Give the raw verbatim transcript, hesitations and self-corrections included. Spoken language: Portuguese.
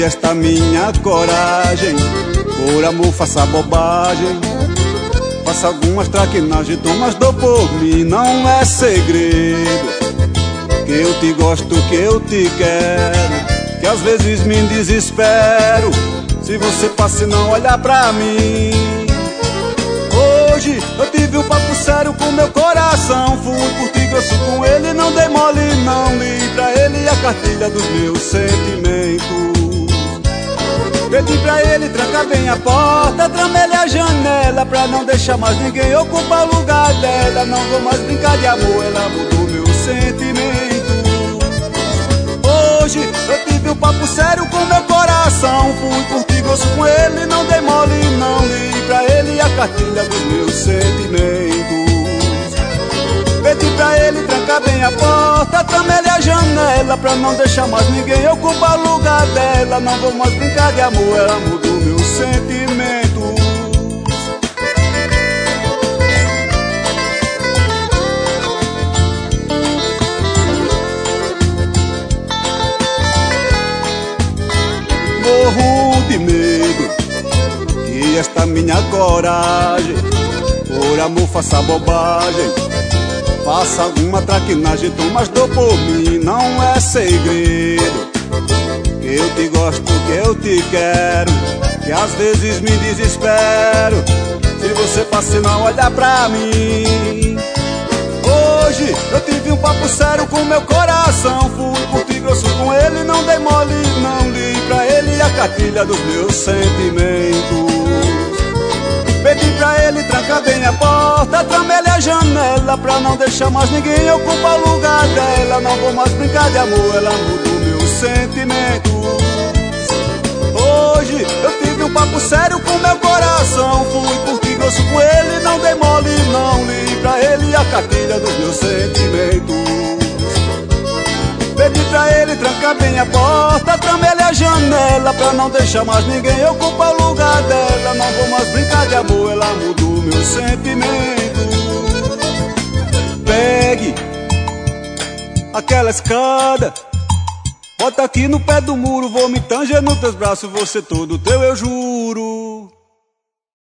esta minha coragem, por amor faça bobagem, faça algumas traquinagens, tomas dor por mim, não é segredo. Que eu te gosto, que eu te quero, que às vezes me desespero se você passa e não olhar pra mim. Hoje eu tive um papo sério com meu coração, fui curtir grosso com ele, não dei mole, não li pra ele a cartilha dos meus sentimentos. Pedi pra ele trancar bem a porta, tramei a janela pra não deixar mais ninguém ocupar o lugar dela. Não vou mais brincar de amor, ela mudou meu sentimento. Hoje eu tive um papo sério com meu coração, fui curtir gosto com ele, não dei mole, não li pra ele a cartilha dos meus sentimentos. Pedi pra ele trancar bem a porta, tramei a janela pra não deixar mais ninguém ocupar o lugar dela. Não vou mais brincar de amor, ela mudou meus sentimentos. Morro de medo que esta minha coragem, por amor faça bobagem, faça alguma traquinagem, tomas dor por mim, não é segredo. Que eu te gosto, que eu te quero, que às vezes me desespero se você passa e não olhar pra mim. Hoje eu tive um papo sério com meu coração, fui curtir grosso com ele, não dei mole, não li pra ele a cartilha dos meus sentimentos. Pedi pra ele trancar bem a porta, tramei a janela pra não deixar mais ninguém ocupar o lugar dela. Não vou mais brincar de amor, ela mudou meus sentimentos. Hoje eu tive um papo sério com meu coração, fui curtir grosso com ele, não dei mole, não li pra ele a cartilha dos meus sentimentos. Pedi pra ele trancar bem a porta, tramei a janela pra não deixar mais ninguém ocupar o lugar dela. Não vou mais brincar de amor, ela mudou meu sentimento. Pegue aquela escada, bota aqui no pé do muro, vou me tanger nos teus braços, você todo teu eu juro.